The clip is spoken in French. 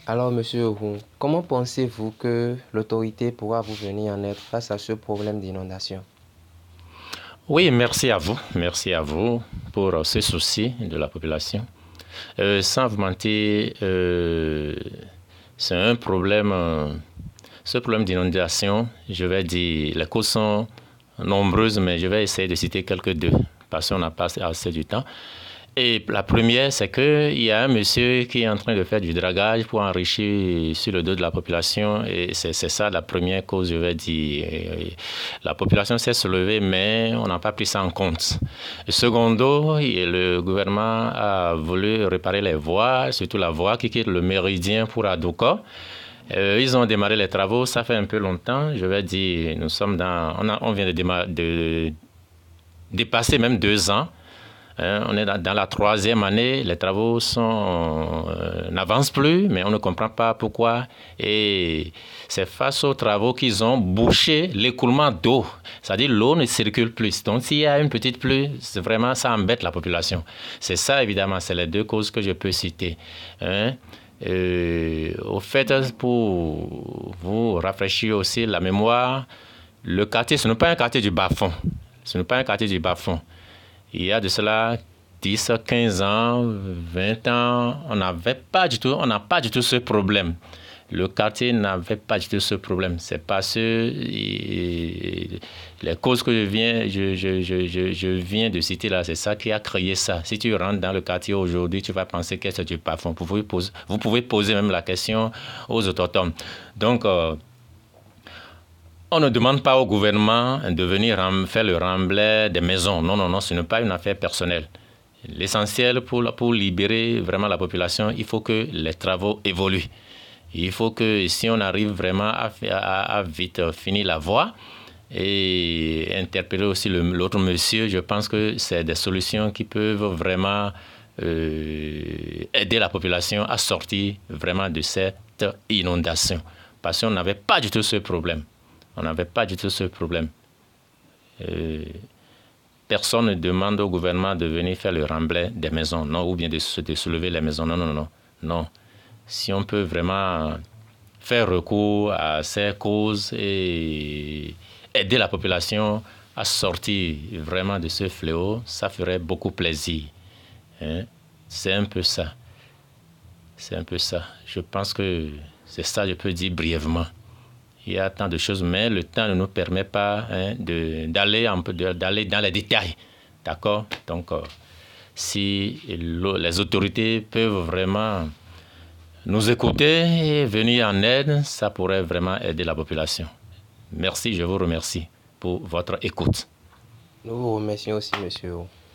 Alors, Monsieur Ouhou, comment pensez-vous que l'autorité pourra vous venir en aide face à ce problème d'inondation? Oui, merci à vous. Merci à vous pour ce souci de la population. Sans vous mentir, c'est un problème, ce problème d'inondation, je vais dire, les causes sont nombreuses, mais je vais essayer de citer quelques deux, parce qu'on n'a pas assez du temps. Et la première, c'est qu'il y a un monsieur qui est en train de faire du dragage pour enrichir sur le dos de la population. Et c'est ça la première cause, je vais dire. La population s'est soulevée, mais on n'a pas pris ça en compte. Secondo, le gouvernement a voulu réparer les voies, surtout la voie qui quitte le méridien pour Adouka. Ils ont démarré les travaux, ça fait un peu longtemps. Je vais dire, nous sommes on vient de dépasser même 2 ans. On est dans la 3e année, les travaux n'avancent plus, mais on ne comprend pas pourquoi. Et c'est face aux travaux qu'ils ont bouché l'écoulement d'eau. C'est-à-dire l'eau ne circule plus. Donc s'il y a une petite pluie, vraiment, ça embête la population. C'est ça, évidemment, c'est les deux causes que je peux citer. Au fait, pour vous rafraîchir aussi la mémoire, le quartier, ce n'est pas un quartier du bas-fond. Ce n'est pas un quartier du bas-fond. Il y a de cela 10, 15 ans, 20 ans, on n'a pas du tout ce problème. Le quartier n'avait pas du tout ce problème. C'est parce que les causes que je viens de citer là, c'est ça qui a créé ça. Si tu rentres dans le quartier aujourd'hui, tu vas penser que c'est du parfum. Vous pouvez poser même la question aux autochtones. Donc, on ne demande pas au gouvernement de venir faire le remblai des maisons. Non, non, non, ce n'est pas une affaire personnelle. L'essentiel pour libérer vraiment la population, il faut que les travaux évoluent. Il faut que si on arrive vraiment à vite finir la voie et interpeller aussi l'autre monsieur, je pense que c'est des solutions qui peuvent vraiment aider la population à sortir vraiment de cette inondation. Parce qu'on n'avait pas du tout ce problème. On n'avait pas du tout ce problème. Personne ne demande au gouvernement de venir faire le remblai des maisons, non, ou bien de soulever les maisons. Non, non, non, non. Si on peut vraiment faire recours à ces causes et aider la population à sortir vraiment de ce fléau, ça ferait beaucoup plaisir. C'est un peu ça. C'est un peu ça. Je pense que c'est ça, je peux dire brièvement. Il y a tant de choses, mais le temps ne nous permet pas d'aller dans les détails. D'accord? Donc, si les autorités peuvent vraiment nous écouter et venir en aide, ça pourrait vraiment aider la population. Merci, je vous remercie pour votre écoute. Nous vous remercions aussi, monsieur.